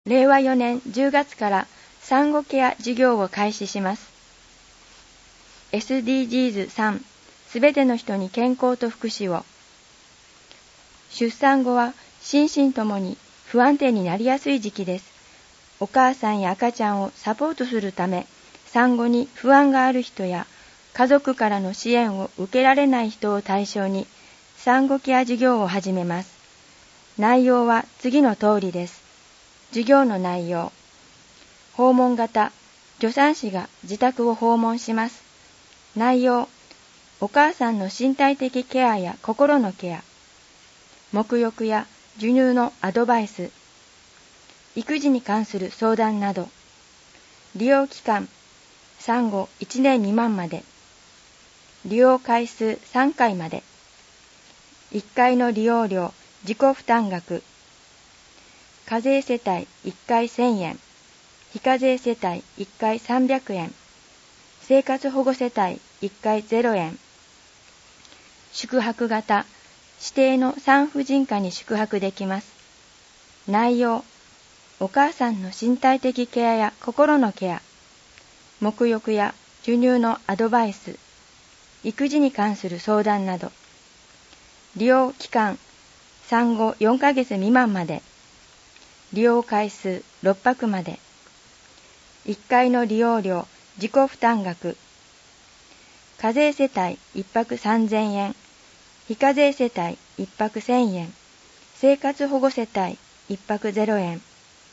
令和4年10月から産後ケア事業を開始します。SDGs3 すべての人に健康と福祉を。出産後は心身ともに不安定になりやすい時期です。お母さんや赤ちゃんをサポートするため、産後に不安がある人や家族からの支援を受けられない人を対象に産後ケア事業を始めます。内容は次の通りです。事業の内容。訪問型、助産師が自宅を訪問します。内容。お母さんの身体的ケアや心のケア。沐浴や授乳のアドバイス。育児に関する相談など。利用期間。産後1年未満まで。利用回数3回まで。1回の利用料自己負担額。課税世帯1回1000円。非課税世帯1回300円。生活保護世帯1回0円。宿泊型、指定の産婦人科に宿泊できます。内容。お母さんの身体的ケアや心のケア。沐浴や授乳のアドバイス。育児に関する相談など。利用期間、産後4ヶ月未満まで。利用回数6泊まで。1回の利用料自己負担額。課税世帯1泊3000円。非課税世帯1泊1000円。生活保護世帯1泊0円。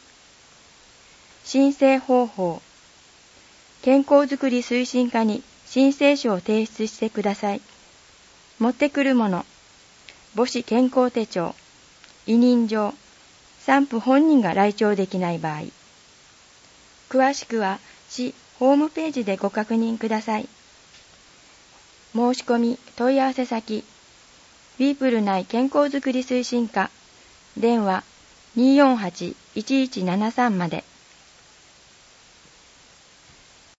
申請方法。健康づくり推進課に申請書を提出してください。持ってくるもの。母子健康手帳。委任状。産婦本人が来庁できない場合。詳しくは市ホームページでご確認ください。申し込み問い合わせ先。ビープル内健康づくり推進課。電話 248-1173 まで。